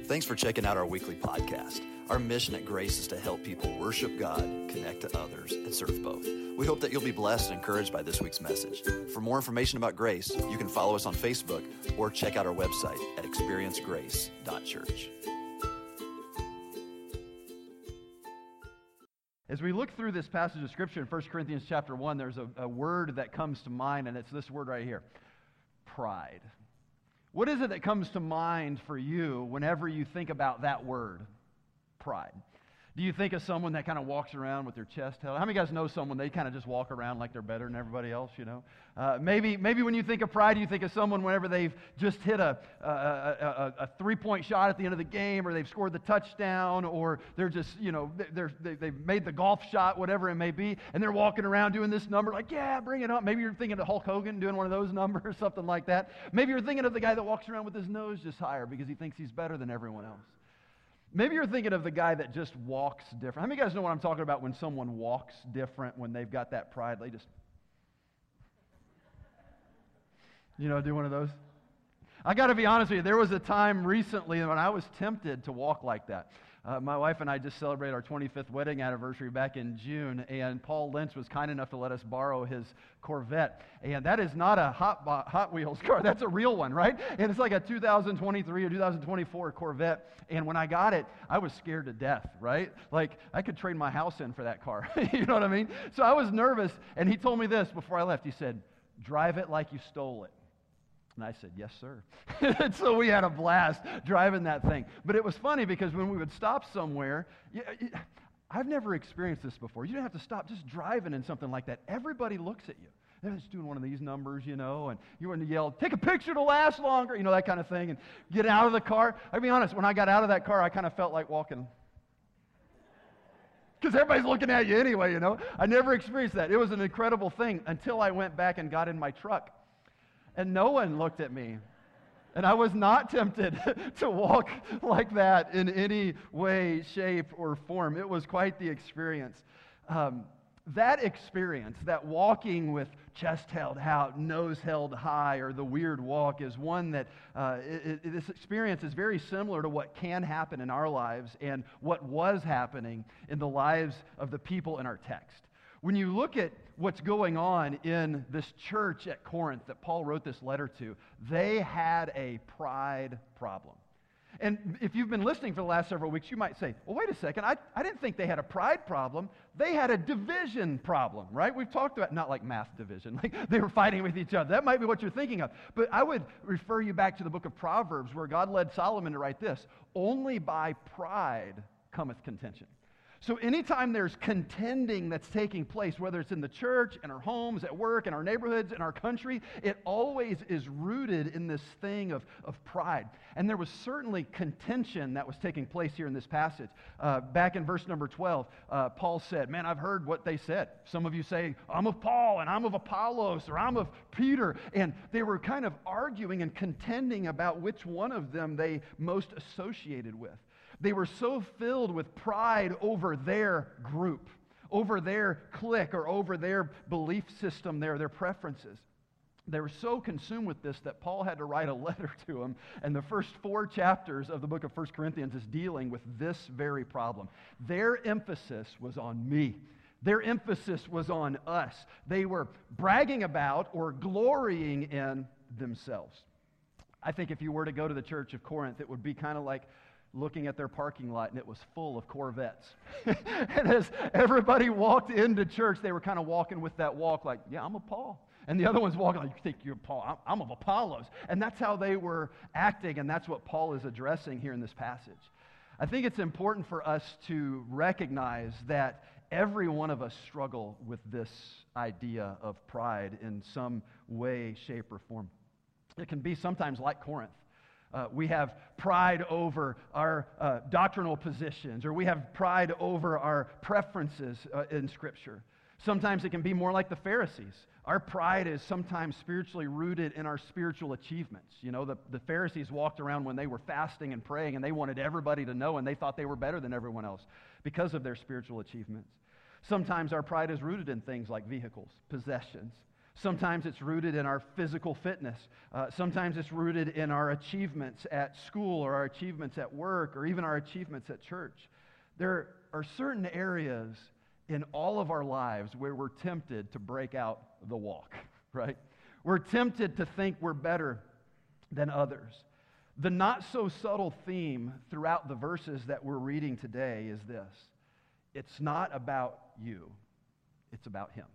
Thanks for checking out our weekly podcast. Our mission at Grace is to help people worship God, connect to others, and serve both. We hope that you'll be blessed and encouraged by this week's message. For more information about Grace, you can follow us on Facebook or check out our website at experiencegrace.church. As we look through this passage of Scripture in 1 Corinthians chapter 1, there's a word that comes to mind, and it's this word right here, pride. What is it that comes to mind for you whenever you think about that word, pride? Do you think of someone that kind of walks around with their chest held? How many of you guys know someone, they kind of just walk around like they're better than everybody else, you know? Maybe when you think of pride, you think of someone whenever they've just hit a three-point shot at the end of the game, or they've scored the touchdown, or they're just, you know, they've made the golf shot, whatever it may be, and they're walking around doing this number like, yeah, bring it up. Maybe you're thinking of Hulk Hogan doing one of those numbers, something like that. Maybe you're thinking of the guy that walks around with his nose just higher because he thinks he's better than everyone else. Maybe you're thinking of the guy that just walks different. How many of you guys know what I'm talking about when someone walks different, when they've got that pride? They just, you know, do one of those? I got to be honest with you, there was a time recently when I was tempted to walk like that. My wife and I just celebrated our 25th wedding anniversary back in June, and Paul Lynch was kind enough to let us borrow his Corvette. And that is not a Hot Wheels car. That's a real one, right? And it's like a 2023 or 2024 Corvette. And when I got it, I was scared to death, right? Like, I could trade my house in for that car. You know what I mean? So I was nervous, and he told me this before I left. He said, drive it like you stole it. And I said, yes, sir. And so we had a blast driving that thing. But it was funny because when we would stop somewhere, I've never experienced this before. You don't have to stop just driving in something like that. Everybody looks at you. They're just doing one of these numbers, you know, and you want to yell, take a picture to last longer, you know, that kind of thing, and get out of the car. I'll be honest, when I got out of that car, I kind of felt like walking. Because everybody's looking at you anyway, you know. I never experienced that. It was an incredible thing until I went back and got in my truck. And no one looked at me. And I was not tempted to walk like that in any way, shape, or form. It was quite the experience. That experience, that walking with chest held out, nose held high, or the weird walk, is one that this experience is very similar to what can happen in our lives and what was happening in the lives of the people in our text. When you look at what's going on in this church at Corinth that Paul wrote this letter to, they had a pride problem. And if you've been listening for the last several weeks, you might say, well, wait a second, I didn't think they had a pride problem. They had a division problem, right? We've talked about, not like math division, like they were fighting with each other. That might be what you're thinking of. But I would refer you back to the book of Proverbs where God led Solomon to write this, only by pride cometh contention. So anytime there's contending that's taking place, whether it's in the church, in our homes, at work, in our neighborhoods, in our country, it always is rooted in this thing of pride. And there was certainly contention that was taking place here in this passage. Back in verse number 12, Paul said, man, I've heard what they said. Some of you say, I'm of Paul, and I'm of Apollos, or I'm of Peter. And they were kind of arguing and contending about which one of them they most associated with. They were so filled with pride over their group, over their clique, or over their belief system, their preferences. They were so consumed with this that Paul had to write a letter to them. And the first 4 chapters of the book of 1 Corinthians is dealing with this very problem. Their emphasis was on me. Their emphasis was on us. They were bragging about or glorying in themselves. I think if you were to go to the church of Corinth, it would be kind of like looking at their parking lot, and it was full of Corvettes. And as everybody walked into church, they were kind of walking with that walk like, yeah, I'm of Paul. And the other one's walking like, you think you're Paul? I'm of Apollos. And that's how they were acting, and that's what Paul is addressing here in this passage. I think it's important for us to recognize that every one of us struggle with this idea of pride in some way, shape, or form. It can be sometimes like Corinth. We have pride over our doctrinal positions, or we have pride over our preferences in Scripture. Sometimes it can be more like the Pharisees. Our pride is sometimes spiritually rooted in our spiritual achievements. You know, the Pharisees walked around when they were fasting and praying, and they wanted everybody to know, and they thought they were better than everyone else because of their spiritual achievements. Sometimes our pride is rooted in things like vehicles, possessions. Sometimes it's rooted in our physical fitness. Sometimes it's rooted in our achievements at school or our achievements at work or even our achievements at church. There are certain areas in all of our lives where we're tempted to break out the walk, right? We're tempted to think we're better than others. The not so subtle theme throughout the verses that we're reading today is this: it's not about you, it's about Him.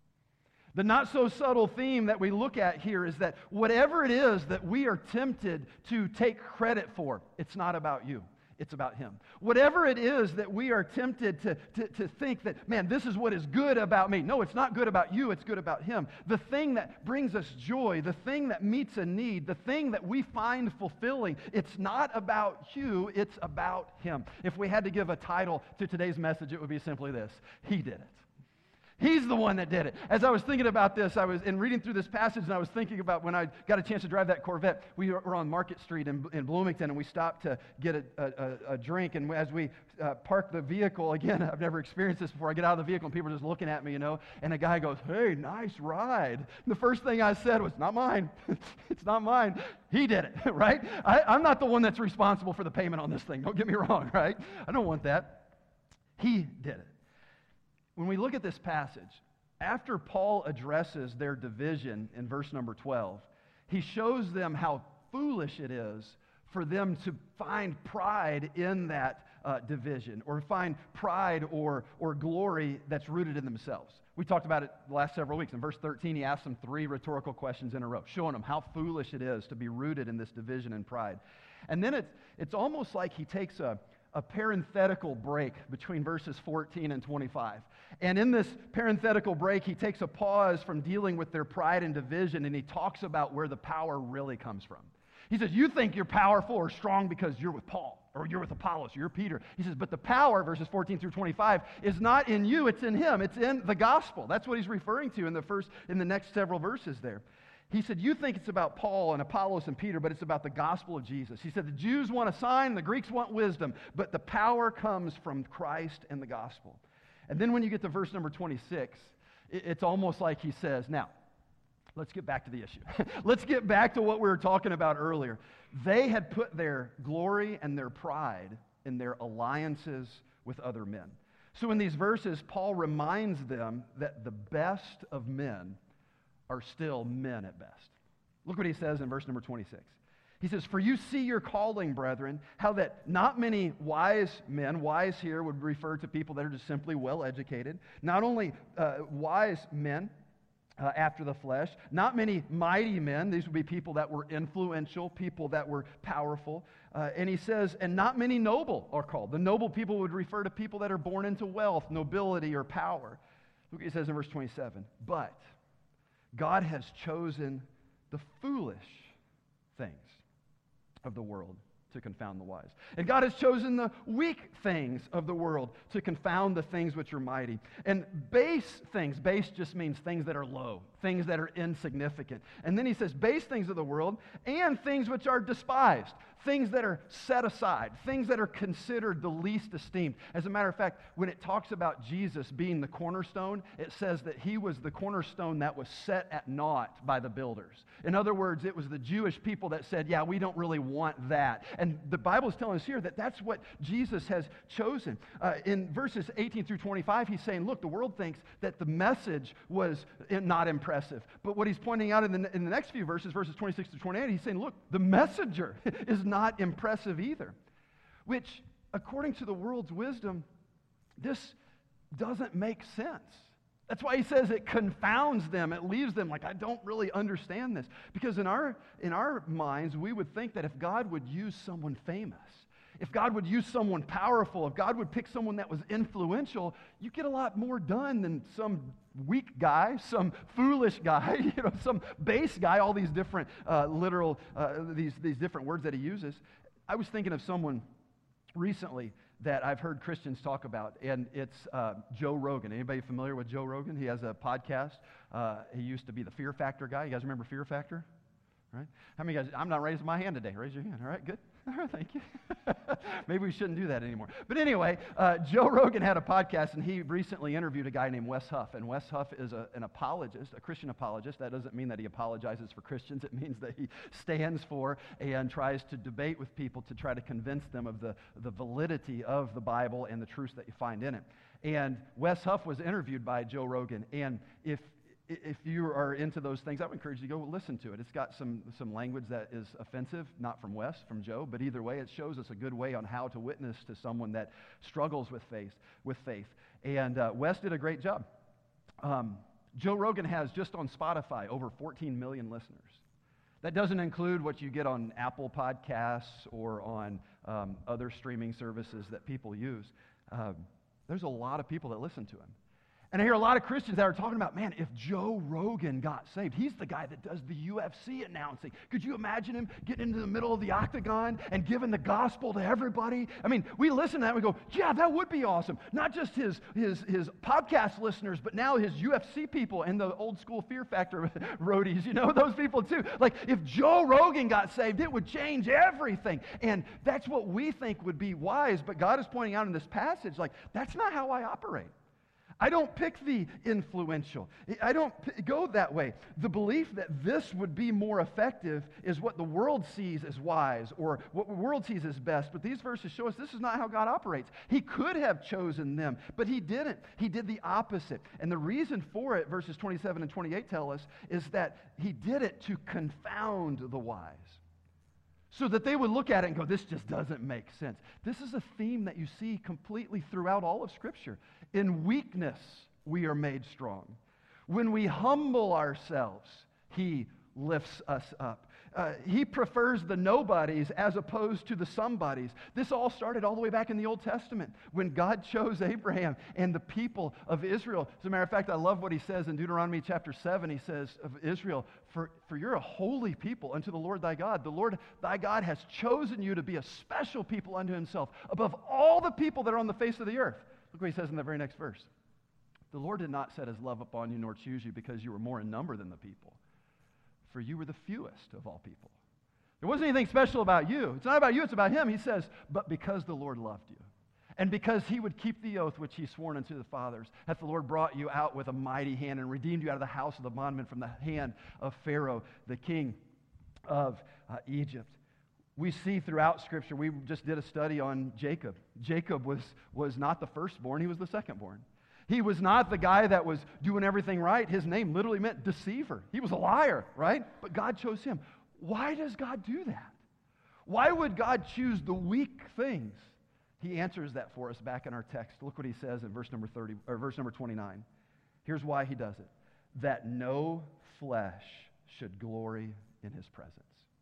The not so subtle theme that we look at here is that whatever it is that we are tempted to take credit for, it's not about you. It's about Him. Whatever it is that we are tempted to think that, man, this is what is good about me. No, it's not good about you. It's good about Him. The thing that brings us joy, the thing that meets a need, the thing that we find fulfilling, it's not about you. It's about Him. If we had to give a title to today's message, it would be simply this: He did it. He's the one that did it. As I was thinking about this, I was reading through this passage, and I was thinking about when I got a chance to drive that Corvette. We were on Market Street in Bloomington, and we stopped to get a drink. And as we parked the vehicle, again, I've never experienced this before. I get out of the vehicle, and people are just looking at me, and a guy goes, "Hey, nice ride." And the first thing I said was, "Not mine." It's not mine. He did it, right? I'm not the one that's responsible for the payment on this thing. Don't get me wrong, right? I don't want that. He did it. When we look at this passage, after Paul addresses their division in verse number 12, he shows them how foolish it is for them to find pride in that division, or find pride or glory that's rooted in themselves. We talked about it the last several weeks. In verse 13, he asked them 3 rhetorical questions in a row, showing them how foolish it is to be rooted in this division and pride. And then it's almost like he takes a parenthetical break between verses 14 and 25. And in this parenthetical break, he takes a pause from dealing with their pride and division, and he talks about where the power really comes from. He says, you think you're powerful or strong because you're with Paul, or you're with Apollos, or you're Peter. He says, but the power, verses 14 through 25, is not in you, it's in Him. It's in the gospel. That's what he's referring to in the next several verses there. He said, you think it's about Paul and Apollos and Peter, but it's about the gospel of Jesus. He said, the Jews want a sign, the Greeks want wisdom, but the power comes from Christ and the gospel. And then when you get to verse number 26, it's almost like he says, now, let's get back to the issue. Let's get back to what we were talking about earlier. They had put their glory and their pride in their alliances with other men. So in these verses, Paul reminds them that the best of men are still men at best. Look what he says in verse number 26. He says, for you see your calling, brethren, how that not many wise men, wise here would refer to people that are just simply well-educated, not only wise men after the flesh, not many mighty men, these would be people that were influential, people that were powerful, and he says, and not many noble are called. The noble people would refer to people that are born into wealth, nobility, or power. Look what he says in verse 27, but God has chosen the foolish things of the world to confound the wise. And God has chosen the weak things of the world to confound the things which are mighty. And base things, base just means things that are low, things that are insignificant. And then he says base things of the world and things which are despised, things that are set aside, things that are considered the least esteemed. As a matter of fact, when it talks about Jesus being the cornerstone, it says that he was the cornerstone that was set at naught by the builders. In other words, it was the Jewish people that said, yeah, we don't really want that. And the Bible is telling us here that that's what Jesus has chosen. In verses 18 through 25, he's saying, look, the world thinks that the message was not impressive. But what he's pointing out in the next few verses, verses 26 to 28, he's saying, look, the messenger is not impressive either. Which, according to the world's wisdom, this doesn't make sense. That's why he says it confounds them. It leaves them like, I don't really understand this. Because in our minds, we would think that if God would use someone famous, if God would use someone powerful, if God would pick someone that was influential, you get a lot more done than some weak guy, some foolish guy, some base guy, all these different these different words that he uses. I was thinking of someone recently that I've heard Christians talk about, and it's Joe Rogan. Anybody familiar with Joe Rogan? He has a podcast. He used to be the Fear Factor guy. You guys remember Fear Factor? right? How many guys, I'm not raising my hand today. Raise your hand. All right, good. All right, thank you. Maybe we shouldn't do that anymore. But anyway, Joe Rogan had a podcast, and he recently interviewed a guy named Wes Huff. And Wes Huff is an apologist, a Christian apologist. That doesn't mean that he apologizes for Christians. It means that he stands for and tries to debate with people to try to convince them of the validity of the Bible and the truths that you find in it. And Wes Huff was interviewed by Joe Rogan. And if you are into those things, I would encourage you to go listen to it. It's got some language that is offensive, not from Wes, from Joe, but either way, it shows us a good way on how to witness to someone that struggles with faith. And Wes did a great job. Joe Rogan has, just on Spotify, over 14 million listeners. That doesn't include what you get on Apple Podcasts or on other streaming services that people use. There's a lot of people that listen to him. And I hear a lot of Christians that are talking about, man, if Joe Rogan got saved, he's the guy that does the UFC announcing. Could you imagine him getting into the middle of the octagon and giving the gospel to everybody? I mean, we listen to that and we go, yeah, that would be awesome. Not just his podcast listeners, but now his UFC people and the old school Fear Factor roadies, those people too. Like, if Joe Rogan got saved, it would change everything. And that's what we think would be wise, but God is pointing out in this passage, like, that's not how I operate. I don't pick the influential. I don't go that way. The belief that this would be more effective is what the world sees as wise or what the world sees as best. But these verses show us this is not how God operates. He could have chosen them, but he didn't. He did the opposite. And the reason for it, verses 27 and 28 tell us, is that he did it to confound the wise. So that they would look at it and go, this just doesn't make sense. This is a theme that you see completely throughout all of Scripture. In weakness, we are made strong. When we humble ourselves, he lifts us up. He prefers the nobodies as opposed to the somebodies. This all started all the way back in the Old Testament when God chose Abraham and the people of Israel. As a matter of fact, I love what he says in Deuteronomy chapter 7. He says of Israel, for you're a holy people unto the Lord thy God. The Lord thy God has chosen you to be a special people unto himself above all the people that are on the face of the earth. Look what he says in the very next verse. The Lord did not set his love upon you nor choose you because you were more in number than the people. For you were the fewest of all people. There wasn't anything special about you. It's not about you, it's about him. He says, but because the Lord loved you, and because he would keep the oath which he sworn unto the fathers, hath the Lord brought you out with a mighty hand and redeemed you out of the house of the bondman from the hand of Pharaoh, the king of Egypt. We see throughout Scripture, we just did a study on Jacob. Jacob was not the firstborn, he was the secondborn. He was not the guy that was doing everything right. His name literally meant deceiver. He was a liar, right? But God chose him. Why does God do that? Why would God choose the weak things? He answers that for us back in our text. Look what he says in verse number 29. Here's why he does it. That no flesh should glory in his presence.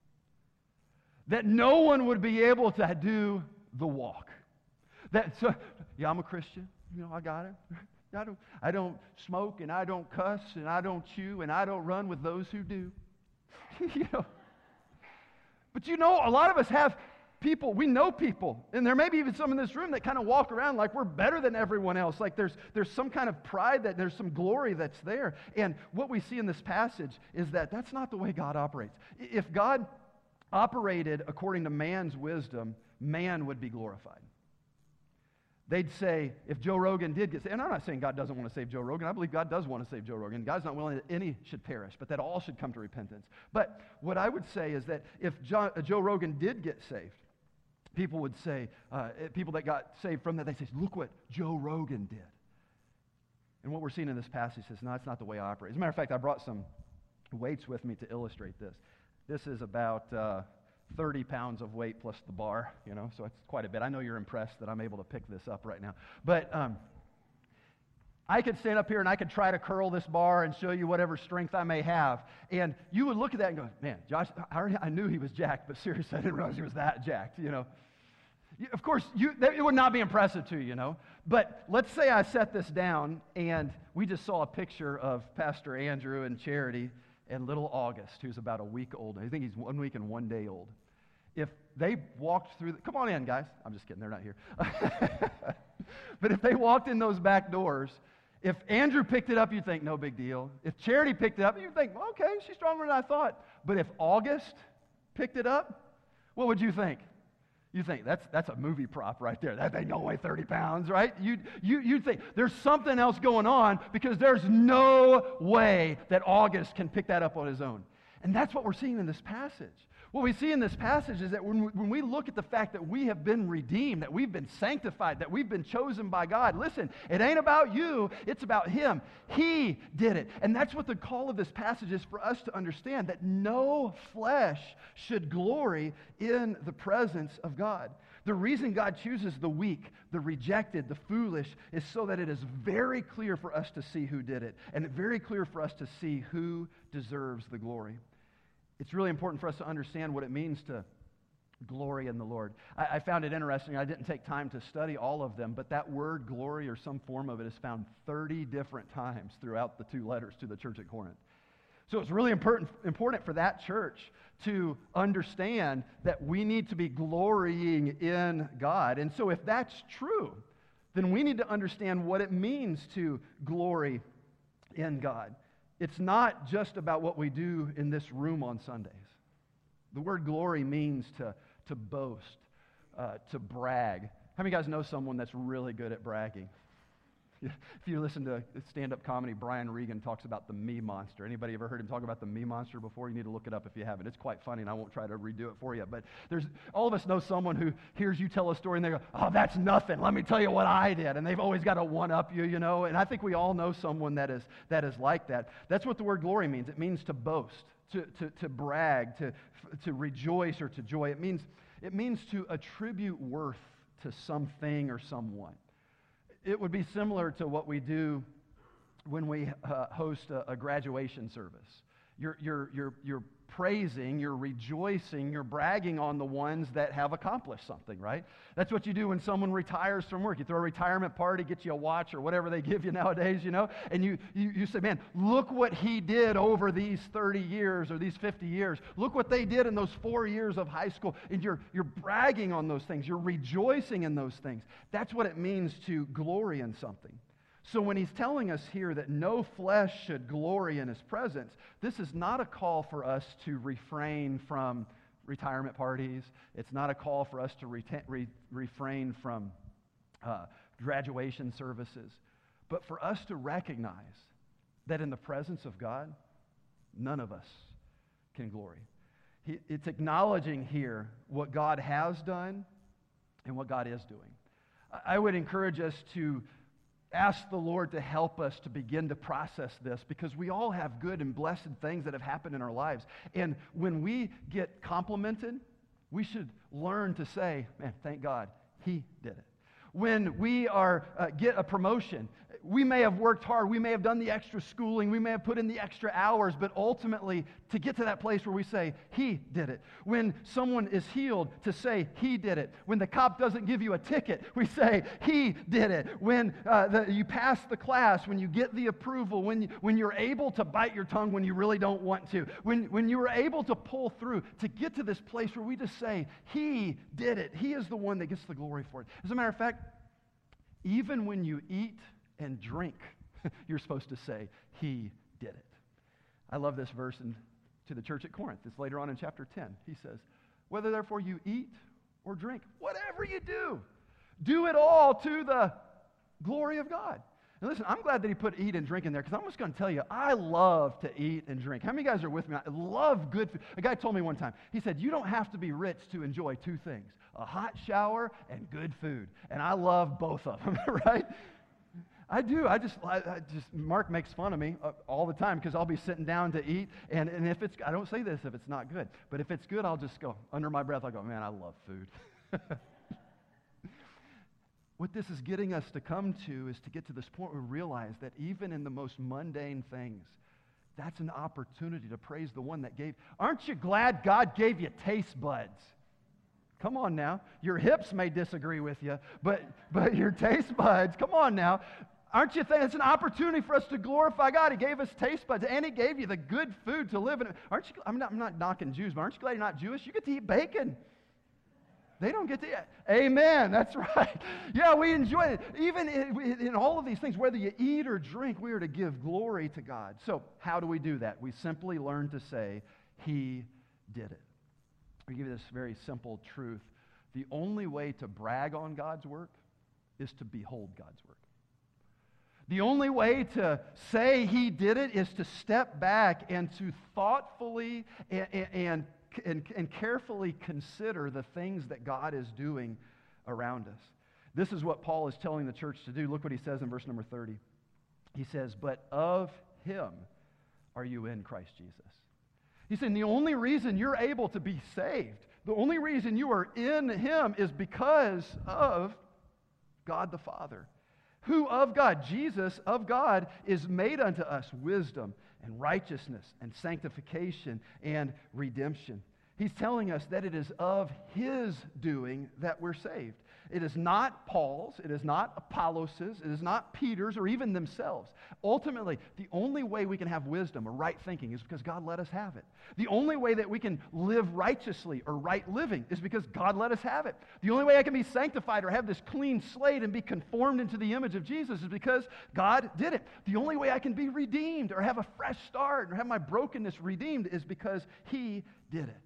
That no one would be able to do the walk. I'm a Christian. I got it. I don't smoke, and I don't cuss, and I don't chew, and I don't run with those who do. But a lot of us have people, we know people, and there may be even some in this room that kind of walk around like we're better than everyone else, like there's some kind of pride, that there's some glory that's there. And what we see in this passage is that that's not the way God operates. If God operated according to man's wisdom, man would be glorified. They'd say, if Joe Rogan did get saved, and I'm not saying God doesn't want to save Joe Rogan. I believe God does want to save Joe Rogan. God's not willing that any should perish, but that all should come to repentance. But what I would say is that if Joe Rogan did get saved, people would say, people that got saved from that, they say, look what Joe Rogan did. And what we're seeing in this passage is, no, it's not the way I operate. As a matter of fact, I brought some weights with me to illustrate this. This is about 30 pounds of weight plus the bar, so it's quite a bit. I know you're impressed that I'm able to pick this up right now. But I could stand up here and I could try to curl this bar and show you whatever strength I may have. And you would look at that and go, man, Josh, I knew he was jacked, but seriously, I didn't realize he was that jacked, Of course, it would not be impressive to you, But let's say I set this down and we just saw a picture of Pastor Andrew and Charity and little August, who's about a week old. I think he's 1 week and 1 day old. If they walked through, come on in, guys. I'm just kidding, they're not here. But if they walked in those back doors If Andrew picked it up, you'd think, no big deal. If Charity picked it up, you'd think, well, okay, she's stronger than I thought. But if August picked it up, what would you think? You think, that's a movie prop right there. That thing don't weigh 30 pounds, right? You'd think there's something else going on because there's no way that August can pick that up on his own. And that's what we're seeing in this passage. What we see in this passage is that when we look at the fact that we have been redeemed, that we've been sanctified, that we've been chosen by God, listen, it ain't about you, it's about Him. He did it. And that's what the call of this passage is for us to understand, that no flesh should glory in the presence of God. The reason God chooses the weak, the rejected, the foolish, is so that it is very clear for us to see who did it, and very clear for us to see who deserves the glory. It's really important for us to understand what it means to glory in the Lord. I found it interesting. I didn't take time to study all of them, but that word glory or some form of it is found 30 different times throughout the 2 letters to the church at Corinth. So it's really important for that church to understand that we need to be glorying in God. And so if that's true, then we need to understand what it means to glory in God. It's not just about what we do in this room on Sundays. The word glory means to boast, to brag. How many of you guys know someone that's really good at bragging? If you listen to stand-up comedy, Brian Regan talks about the me monster. Anybody ever heard him talk about the me monster before? You need to look it up if you haven't. It's quite funny, and I won't try to redo it for you. But all of us know someone who hears you tell a story, and they go, oh, that's nothing. Let me tell you what I did. And they've always got to one-up you, you know. And I think we all know someone that is like that. That's what the word glory means. It means to boast, to brag, to rejoice or to joy. It means to attribute worth to something or someone. It would be similar to what we do when we host a graduation service. You're praising, you're rejoicing, you're bragging on the ones that have accomplished something, right? That's what you do when someone retires from work. You throw a retirement party, get you a watch or whatever they give you nowadays, you know, and you say, man, look what he did over these 30 years or these 50 years. Look what they did in those 4 years of high school. And you're bragging on those things. You're rejoicing in those things. That's what it means to glory in something. So when he's telling us here that no flesh should glory in his presence, this is not a call for us to refrain from retirement parties. It's not a call for us to refrain from graduation services. But for us to recognize that in the presence of God, none of us can glory. It's acknowledging here what God has done and what God is doing. I would encourage us to ask the Lord to help us to begin to process this, because we all have good and blessed things that have happened in our lives. And when we get complimented, we should learn to say, man, thank God, He did it. When we get a promotion, we may have worked hard, we may have done the extra schooling, we may have put in the extra hours, but ultimately to get to that place where we say, He did it. When someone is healed, to say, He did it. When the cop doesn't give you a ticket, we say, He did it. When you pass the class, when you get the approval, when you're able to bite your tongue when you really don't want to, when you are able to pull through, to get to this place where we just say, He did it. He is the one that gets the glory for it. As a matter of fact, even when you eat and drink, you're supposed to say, He did it. I love this verse to the church at Corinth. It's later on in chapter 10. He says, whether therefore you eat or drink, whatever you do it all to the glory of God. And listen, I'm glad that he put eat and drink in there, because I'm just going to tell you, I love to eat and drink. How many guys are with me? I love good food. A guy told me one time, he said, you don't have to be rich to enjoy 2 things, a hot shower and good food. And I love both of them, right? I do. Mark makes fun of me all the time, because I'll be sitting down to eat, and if it's, I don't say this if it's not good, but if it's good, I'll just go, under my breath, I'll go, man, I love food. What this is getting us to come to is to get to this point where we realize that even in the most mundane things, that's an opportunity to praise the one that gave. Aren't you glad God gave you taste buds? Come on now. Your hips may disagree with you, but your taste buds, come on now. Aren't you thinking it's an opportunity for us to glorify God? He gave us taste buds, and He gave you the good food to live in. I'm not knocking Jews, but aren't you glad you're not Jewish? You get to eat bacon. They don't get to, amen, that's right. Yeah, we enjoy it. Even in all of these things, whether you eat or drink, we are to give glory to God. So how do we do that? We simply learn to say, He did it. I give you this very simple truth. The only way to brag on God's work is to behold God's work. The only way to say He did it is to step back and to thoughtfully and carefully consider the things that God is doing around us. This is what Paul is telling the church to do. Look what he says in verse number 30. He says, but of Him are you in Christ Jesus. He's saying the only reason you're able to be saved, the only reason you are in Him is because of God the Father, who of God, Jesus of God, is made unto us wisdom and righteousness and sanctification and redemption. He's telling us that it is of His doing that we're saved. It is not Paul's, it is not Apollos', it is not Peter's or even themselves. Ultimately, the only way we can have wisdom or right thinking is because God let us have it. The only way that we can live righteously or right living is because God let us have it. The only way I can be sanctified or have this clean slate and be conformed into the image of Jesus is because God did it. The only way I can be redeemed or have a fresh start or have my brokenness redeemed is because He did it.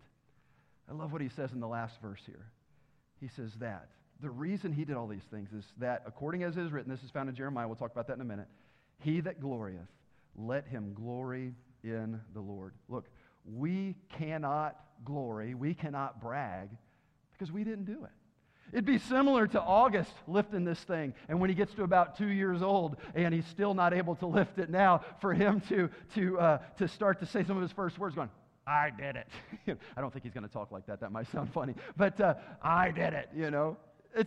I love what he says in the last verse here. He says that the reason He did all these things is that, according as it is written, this is found in Jeremiah, we'll talk about that in a minute, he that glorieth, let him glory in the Lord. Look, we cannot glory, we cannot brag, because we didn't do it. It'd be similar to August lifting this thing, and when he gets to about 2 years old, and he's still not able to lift it now, for him to start to say some of his first words going, I did it. I don't think he's going to talk like that. That might sound funny. But I did it, you know.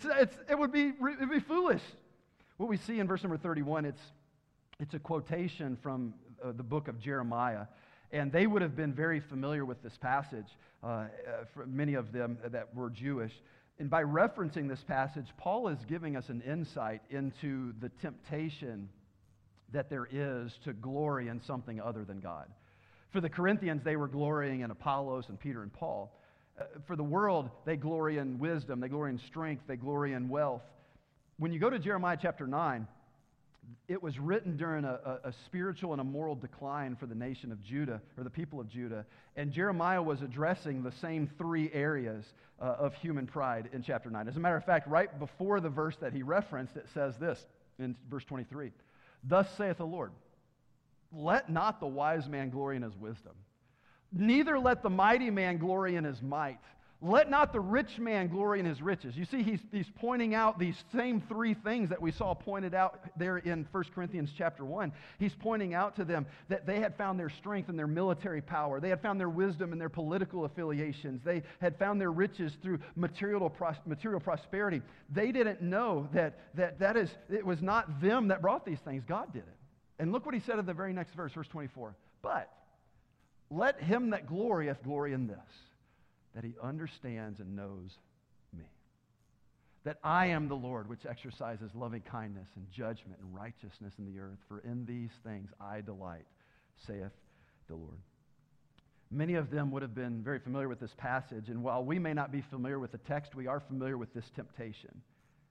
It would be foolish. What we see in verse number 31, it's a quotation from the book of Jeremiah. And they would have been very familiar with this passage, for many of them that were Jewish. And by referencing this passage, Paul is giving us an insight into the temptation that there is to glory in something other than God. For the Corinthians, they were glorying in Apollos and Peter and Paul. For the world, they glory in wisdom, they glory in strength, they glory in wealth. When you go to Jeremiah chapter 9, it was written during a spiritual and a moral decline for the nation of Judah, or the people of Judah. And Jeremiah was addressing the same three areas of human pride in chapter 9. As a matter of fact, right before the verse that he referenced, it says this in verse 23. Thus saith the Lord, let not the wise man glory in his wisdom, neither let the mighty man glory in his might. Let not the rich man glory in his riches. You see, he's pointing out these same three things that we saw pointed out there in 1 Corinthians chapter 1. He's pointing out to them that they had found their strength in their military power. They had found their wisdom in their political affiliations. They had found their riches through material prosperity. They didn't know that it was not them that brought these things. God did it. And look what he said in the very next verse, verse 24. But let him that glorieth glory in this, that he understands and knows me. That I am the Lord, which exercises loving kindness and judgment and righteousness in the earth. For in these things I delight, saith the Lord. Many of them would have been very familiar with this passage. And while we may not be familiar with the text, we are familiar with this temptation.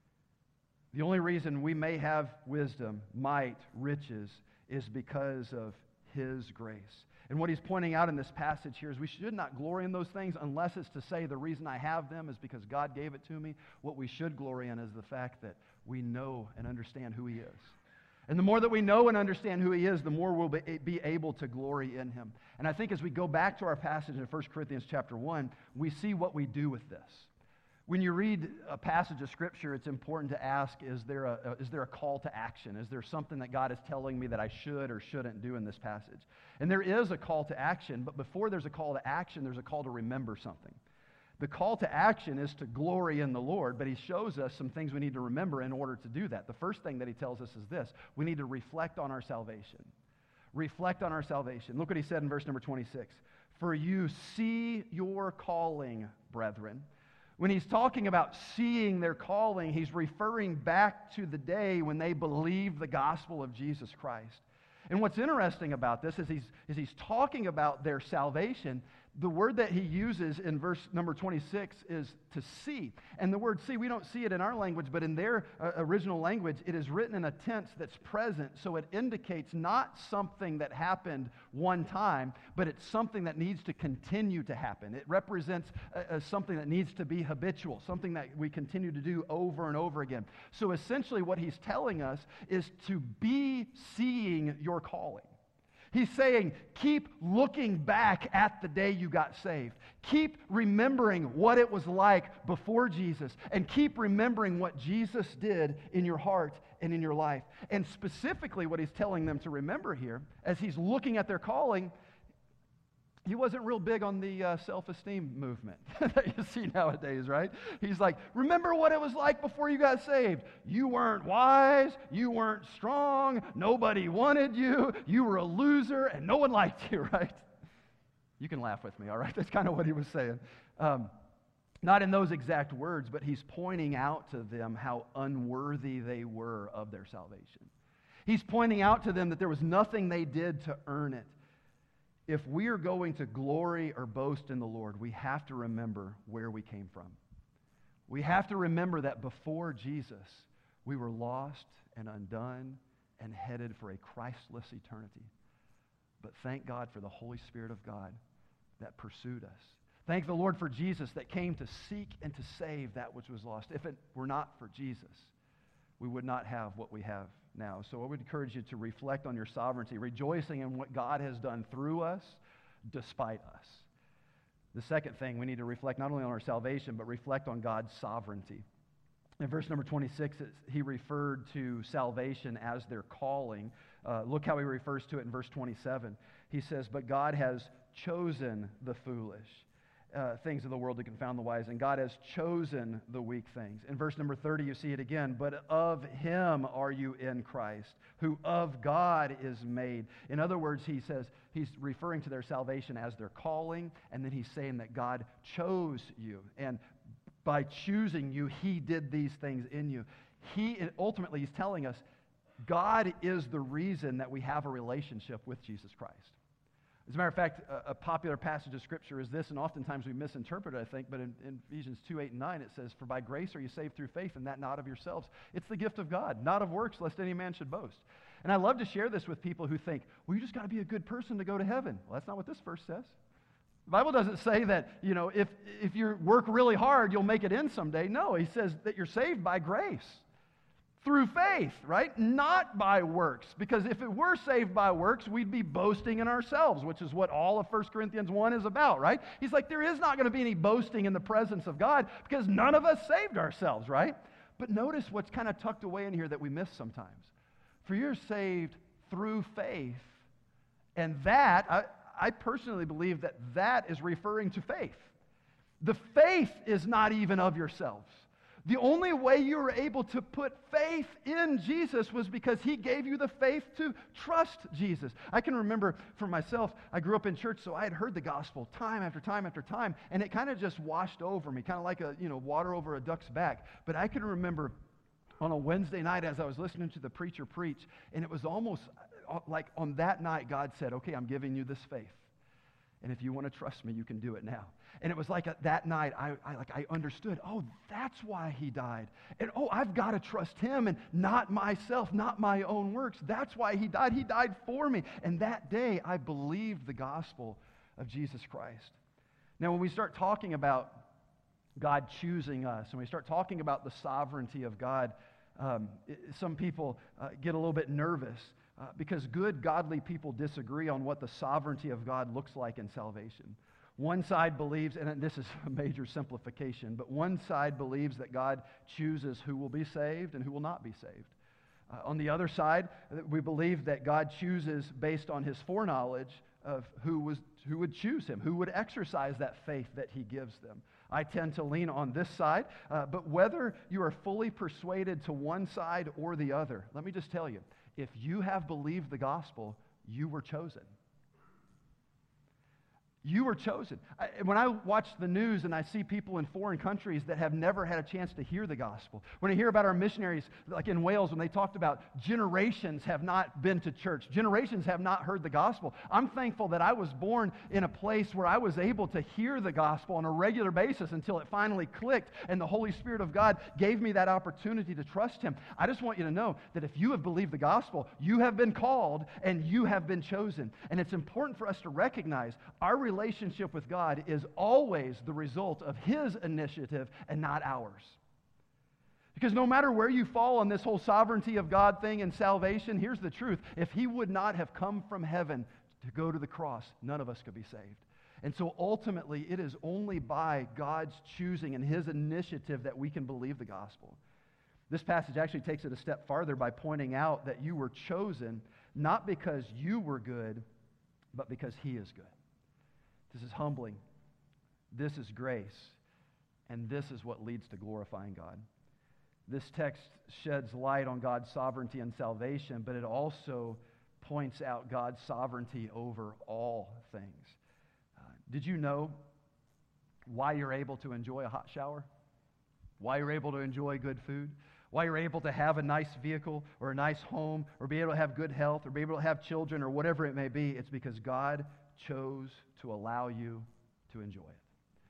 The only reason we may have wisdom, might, riches, is because of His grace. And what he's pointing out in this passage here is we should not glory in those things unless it's to say the reason I have them is because God gave it to me. What we should glory in is the fact that we know and understand who He is. And the more that we know and understand who He is, the more we'll be able to glory in Him. And I think as we go back to our passage in 1 Corinthians chapter 1, we see what we do with this. When you read a passage of Scripture, it's important to ask, is there a call to action? Is there something that God is telling me that I should or shouldn't do in this passage? And there is a call to action, but before there's a call to action, there's a call to remember something. The call to action is to glory in the Lord, but He shows us some things we need to remember in order to do that. The first thing that He tells us is this: we need to reflect on our salvation. Reflect on our salvation. Look what He said in verse number 26. For you see your calling, brethren. When he's talking about seeing their calling, he's referring back to the day when they believed the gospel of Jesus Christ. And what's interesting about this is he's talking about their salvation. The word that he uses in verse number 26 is to see. And the word see, we don't see it in our language, but in their original language, it is written in a tense that's present. So it indicates not something that happened one time, but it's something that needs to continue to happen. It represents something that needs to be habitual, something that we continue to do over and over again. So essentially what he's telling us is to be seeing your calling. He's saying, keep looking back at the day you got saved. Keep remembering what it was like before Jesus, and keep remembering what Jesus did in your heart and in your life. And specifically what he's telling them to remember here, as he's looking at their calling, he wasn't real big on the self-esteem movement that you see nowadays, right? He's like, remember what it was like before you got saved. You weren't wise, you weren't strong, nobody wanted you, you were a loser, and no one liked you, right? You can laugh with me, all right? That's kind of what he was saying. Not in those exact words, but he's pointing out to them how unworthy they were of their salvation. He's pointing out to them that there was nothing they did to earn it. If we are going to glory or boast in the Lord, we have to remember where we came from. We have to remember that before Jesus, we were lost and undone and headed for a Christless eternity. But thank God for the Holy Spirit of God that pursued us. Thank the Lord for Jesus that came to seek and to save that which was lost. If it were not for Jesus, we would not have what we have now. So I would encourage you to reflect on your sovereignty, rejoicing in what God has done through us, despite us. The second thing, we need to reflect not only on our salvation, but reflect on God's sovereignty. In verse number 26, he referred to salvation as their calling. Look how he refers to it in verse 27. He says, but God has chosen the foolish things of the world to confound the wise, and God has chosen the weak things. In verse number 30, you see it again. But of him are you in Christ, who of God is made. In other words, he says, he's referring to their salvation as their calling, and then he's saying that God chose you. And by choosing you, he did these things in you. Ultimately, he's telling us, God is the reason that we have a relationship with Jesus Christ. As a matter of fact, a popular passage of Scripture is this, and oftentimes we misinterpret it, I think, but in Ephesians 2, 8, and 9, it says, for by grace are you saved through faith, and that not of yourselves. It's the gift of God, not of works, lest any man should boast. And I love to share this with people who think, well, you just got to be a good person to go to heaven. Well, that's not what this verse says. The Bible doesn't say that, if you work really hard, you'll make it in someday. No, he says that you're saved by grace. Through faith, right? Not by works. Because if it were saved by works, we'd be boasting in ourselves, which is what all of 1 Corinthians 1 is about, right? He's like, there is not going to be any boasting in the presence of God because none of us saved ourselves, right? But notice what's kind of tucked away in here that we miss sometimes. For you're saved through faith, and that, I personally believe that is referring to faith. The faith is not even of yourselves. The only way you were able to put faith in Jesus was because he gave you the faith to trust Jesus. I can remember for myself, I grew up in church, so I had heard the gospel time after time after time, and it kind of just washed over me, kind of like water over a duck's back. But I can remember on a Wednesday night as I was listening to the preacher preach, and it was almost like on that night God said, okay, I'm giving you this faith. And if you want to trust me, you can do it now. And it was like that night, I understood, oh, that's why he died. And oh, I've got to trust him and not myself, not my own works. That's why he died. He died for me. And that day, I believed the gospel of Jesus Christ. Now, when we start talking about God choosing us, and we start talking about the sovereignty of God, some people get a little bit nervous. Because good, godly people disagree on what the sovereignty of God looks like in salvation. One side believes, and this is a major simplification, but one side believes that God chooses who will be saved and who will not be saved. On the other side, we believe that God chooses based on his foreknowledge of who would choose him, who would exercise that faith that he gives them. I tend to lean on this side, but whether you are fully persuaded to one side or the other, let me just tell you, if you have believed the gospel, you were chosen. You were chosen. When I watch the news and I see people in foreign countries that have never had a chance to hear the gospel, when I hear about our missionaries, like in Wales, when they talked about generations have not been to church, generations have not heard the gospel, I'm thankful that I was born in a place where I was able to hear the gospel on a regular basis until it finally clicked and the Holy Spirit of God gave me that opportunity to trust Him. I just want you to know that if you have believed the gospel, you have been called and you have been chosen. And it's important for us to recognize our relationship with God is always the result of His initiative and not ours. Because no matter where you fall on this whole sovereignty of God thing and salvation, here's the truth. If He would not have come from heaven to go to the cross, none of us could be saved. And so ultimately, it is only by God's choosing and His initiative that we can believe the gospel. This passage actually takes it a step farther by pointing out that you were chosen not because you were good, but because He is good. This is humbling. This is grace. And this is what leads to glorifying God. This text sheds light on God's sovereignty and salvation, but it also points out God's sovereignty over all things. Did you know why you're able to enjoy a hot shower? Why you're able to enjoy good food? Why you're able to have a nice vehicle or a nice home or be able to have good health or be able to have children or whatever it may be? It's because God chose to allow you to enjoy it.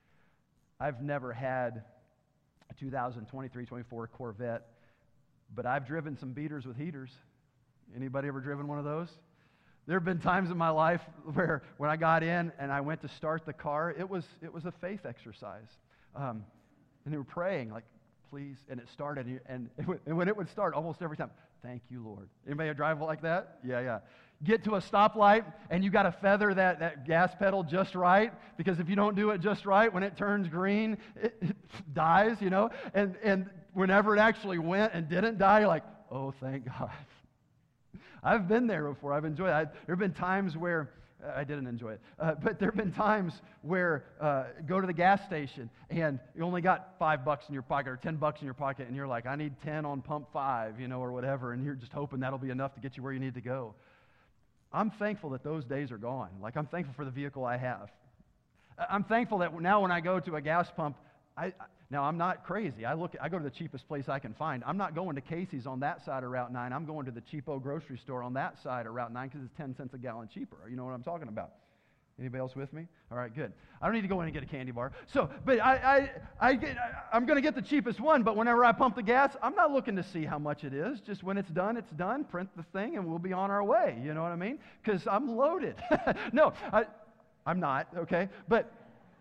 I've never had a 2023-24 Corvette, but I've driven some beaters with heaters. Anybody ever driven one of those? There have been times in my life where when I got in and I went to start the car, it was a faith exercise. And they were praying, like, please, and it started, and when it would start, almost every time, thank you, Lord. Anybody drive like that? Yeah. Get to a stoplight, and you got to feather that gas pedal just right, because if you don't do it just right, when it turns green, it dies, you know? And whenever it actually went and didn't die, you're like, oh, thank God. I've been there before. I've enjoyed it. There have been times where I didn't enjoy it. But there have been times where go to the gas station and you only got $5 in your pocket or $10 in your pocket, and you're like, I need 10 on pump 5, you know, or whatever, and you're just hoping that'll be enough to get you where you need to go. I'm thankful that those days are gone. Like, I'm thankful for the vehicle I have. I'm thankful that now when I go to a gas pump, now I'm not crazy. I go to the cheapest place I can find. I'm not going to Casey's on that side of Route 9. I'm going to the cheapo grocery store on that side of Route 9 because it's 10 cents a gallon cheaper. You know what I'm talking about? Anybody else with me? All right, good. I don't need to go in and get a candy bar. So, but I'm going to get the cheapest one, but whenever I pump the gas, I'm not looking to see how much it is. Just when it's done, print the thing, and we'll be on our way. You know what I mean? Because I'm loaded. No, I'm not, okay? But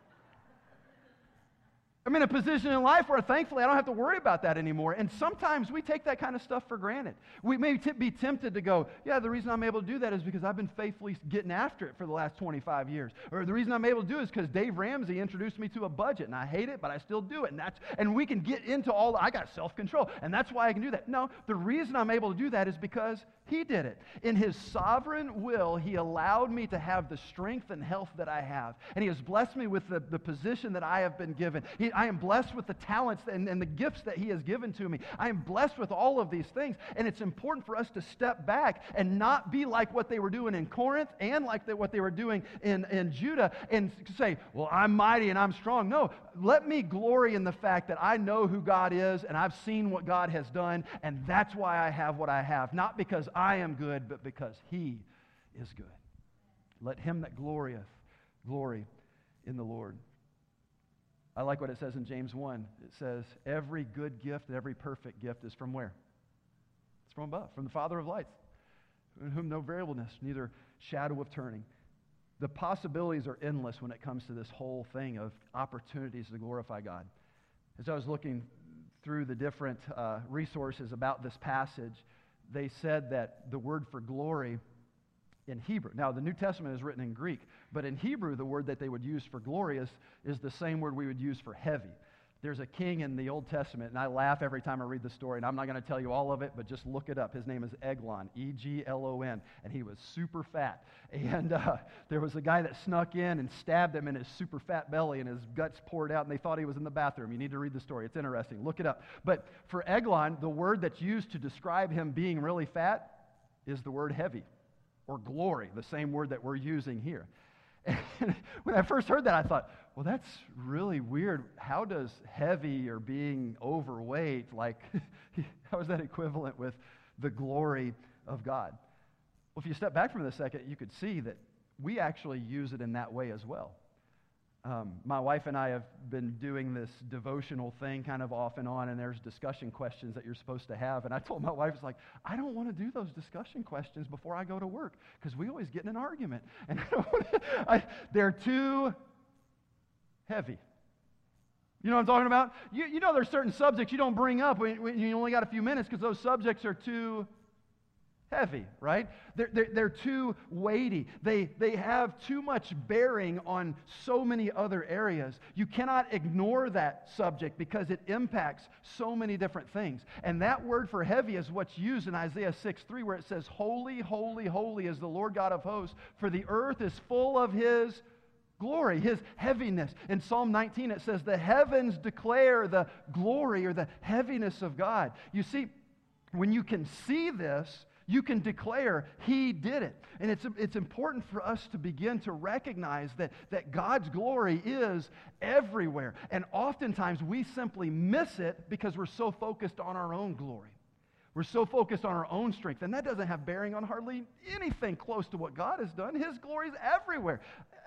I'm in a position in life where, thankfully, I don't have to worry about that anymore. And sometimes we take that kind of stuff for granted. We may be tempted to go, yeah, the reason I'm able to do that is because I've been faithfully getting after it for the last 25 years. Or the reason I'm able to do it is because Dave Ramsey introduced me to a budget, and I hate it, but I still do it. And we can get into I got self-control, and that's why I can do that. No, the reason I'm able to do that is because He did it. In His sovereign will, He allowed me to have the strength and health that I have. And He has blessed me with the position that I have been given. I am blessed with the talents and the gifts that He has given to me. I am blessed with all of these things. And it's important for us to step back and not be like what they were doing in Corinth and like what they were doing in Judah and say, well, I'm mighty and I'm strong. No, let me glory in the fact that I know who God is and I've seen what God has done, and that's why I have what I have. Not because I am good, but because He is good. Let him that glorieth glory in the Lord. I like what it says in James 1. It says, every good gift and every perfect gift is from where? It's from above, from the Father of lights, in whom no variableness, neither shadow of turning. The possibilities are endless when it comes to this whole thing of opportunities to glorify God. As I was looking through the different resources about this passage, they said that the word for glory in Hebrew. Now, the New Testament is written in Greek, but in Hebrew, the word that they would use for glorious is the same word we would use for heavy. There's a king in the Old Testament, and I laugh every time I read the story, and I'm not going to tell you all of it, but just look it up. His name is Eglon, E-G-L-O-N, and he was super fat. And there was a guy that snuck in and stabbed him in his super fat belly, and his guts poured out, and they thought he was in the bathroom. You need to read the story. It's interesting. Look it up. But for Eglon, the word that's used to describe him being really fat is the word heavy, or glory, the same word that we're using here. And when I first heard that, I thought, well, that's really weird. How does heavy or being overweight, like, how is that equivalent with the glory of God? Well, if you step back from it a second, you could see that we actually use it in that way as well. My wife and I have been doing this devotional thing kind of off and on, and there's discussion questions that you're supposed to have. And I told my wife, it's like, I don't want to do those discussion questions before I go to work because we always get in an argument. And they're too heavy. You know what I'm talking about? You know there's certain subjects you don't bring up when you only got a few minutes because those subjects are too heavy, right? They're too weighty. They have too much bearing on so many other areas. You cannot ignore that subject because it impacts so many different things. And that word for heavy is what's used in Isaiah 6:3, where it says, "Holy, holy, holy is the Lord God of hosts, for the earth is full of His glory," His heaviness. In Psalm 19 it says, "The heavens declare the glory," or the heaviness of God. You see, when you can see this, you can declare He did it. And it's important for us to begin to recognize that God's glory is everywhere. And oftentimes we simply miss it because we're so focused on our own glory. We're so focused on our own strength. And that doesn't have bearing on hardly anything close to what God has done. His glory is everywhere.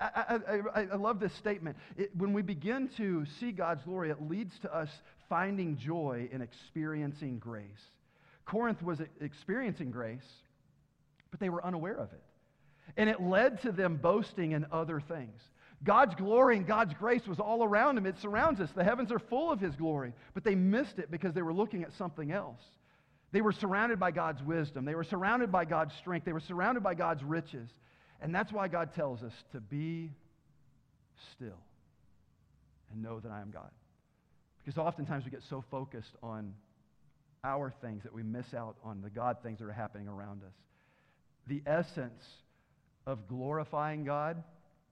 I love this statement. When we begin to see God's glory, it leads to us finding joy in experiencing grace. Corinth was experiencing grace, but they were unaware of it. And it led to them boasting in other things. God's glory and God's grace was all around them. It surrounds us. The heavens are full of His glory, but they missed it because they were looking at something else. They were surrounded by God's wisdom. They were surrounded by God's strength. They were surrounded by God's riches. And that's why God tells us to be still and know that I am God. Because oftentimes we get so focused on our things that we miss out on the God things that are happening around us. The essence of glorifying God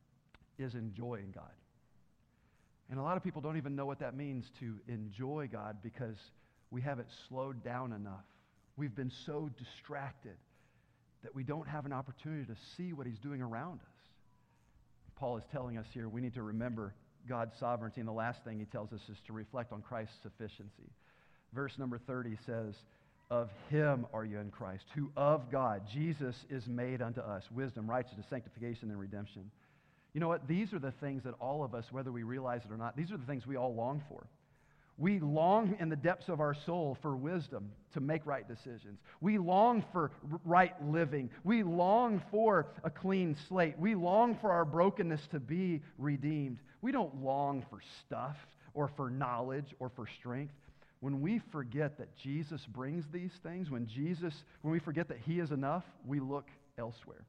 is enjoying God. And a lot of people don't even know what that means to enjoy God because we haven't slowed down enough. We've been so distracted that we don't have an opportunity to see what He's doing around us. Paul is telling us here we need to remember God's sovereignty, and the last thing he tells us is to reflect on Christ's sufficiency. Verse number 30 says, "Of Him are you in Christ, who of God, Jesus, is made unto us wisdom, righteousness, sanctification, and redemption." You know what? These are the things that all of us, whether we realize it or not, these are the things we all long for. We long in the depths of our soul for wisdom to make right decisions. We long for right living. We long for a clean slate. We long for our brokenness to be redeemed. We don't long for stuff or for knowledge or for strength. When we forget that Jesus brings these things, when we forget that He is enough, we look elsewhere.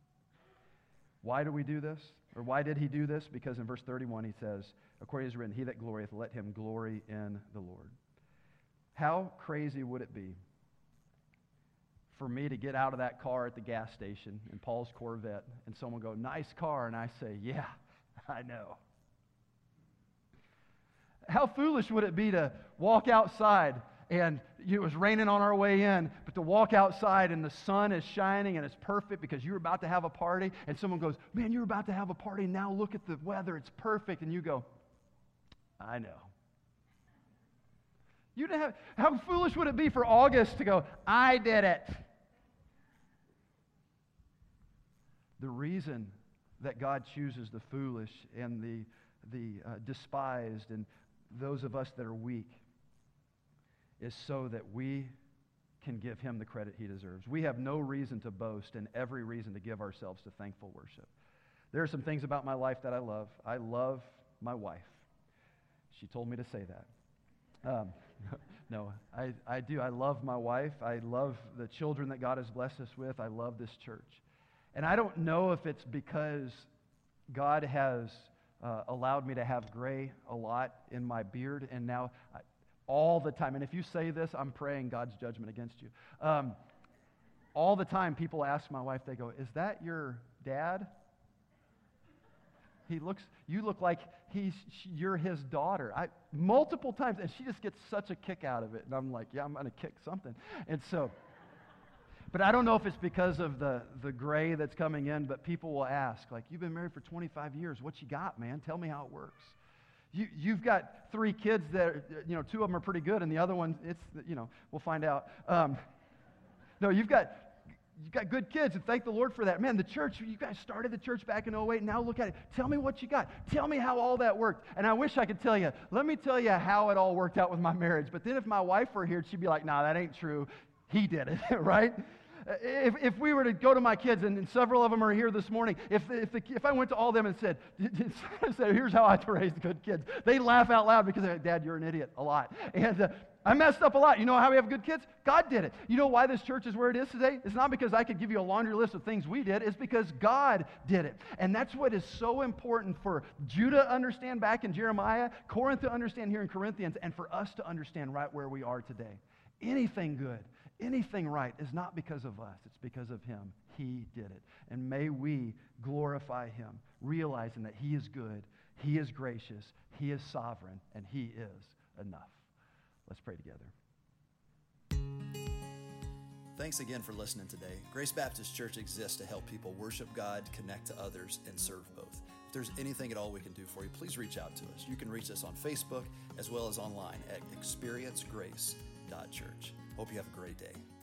Why do we do this? Or why did He do this? Because in verse 31 he says, according as written, "He that glorieth, let him glory in the Lord." How crazy would it be for me to get out of that car at the gas station in Paul's Corvette and someone go, "Nice car," and I say, "Yeah, I know." How foolish would it be to walk outside and it was raining on our way in, but to walk outside and the sun is shining and it's perfect because you're about to have a party, and someone goes, "Man, you're about to have a party, now look at the weather, it's perfect," and you go, "I know." How foolish would it be for August to go, "I did it"? The reason that God chooses the foolish and the despised and those of us that are weak is so that we can give Him the credit He deserves. We have no reason to boast and every reason to give ourselves to thankful worship. There are some things about my life that I love. I love my wife. She told me to say that. No, I do. I love my wife. I love the children that God has blessed us with. I love this church. And I don't know if it's because God has allowed me to have gray a lot in my beard, and now all the time, and if you say this, I'm praying God's judgment against you. All the time people ask my wife, they go, "Is that your dad? You look like you're his daughter." Multiple times, and she just gets such a kick out of it. And I'm like, yeah, I'm going to kick something. And so, But I don't know if it's because of the gray that's coming in, but people will ask, like, you've been married for 25 years. What you got, man? Tell me how it works. You've got 3 kids that, 2 of them are pretty good, and the other one, we'll find out. No, you've got good kids, and thank the Lord for that. Man, the church, you guys started the church back in 08, and now look at it. Tell me what you got. Tell me how all that worked. And I wish I could tell you. Let me tell you how it all worked out with my marriage. But then if my wife were here, she'd be like, nah, that ain't true. He did it, right? If we were to go to my kids, and several of them are here this morning, if I went to all of them and said, here's how I raised good kids, they'd laugh out loud because they're like, Dad, you're an idiot, a lot. And I messed up a lot. You know how we have good kids? God did it. You know why this church is where it is today? It's not because I could give you a laundry list of things we did. It's because God did it. And that's what is so important for Judah to understand back in Jeremiah, Corinth to understand here in Corinthians, and for us to understand right where we are today. Anything good, anything right is not because of us. It's because of Him. He did it. And may we glorify Him, realizing that He is good, He is gracious, He is sovereign, and He is enough. Let's pray together. Thanks again for listening today. Grace Baptist Church exists to help people worship God, connect to others, and serve both. If there's anything at all we can do for you, please reach out to us. You can reach us on Facebook as well as online at experiencegrace.church. Hope you have a great day.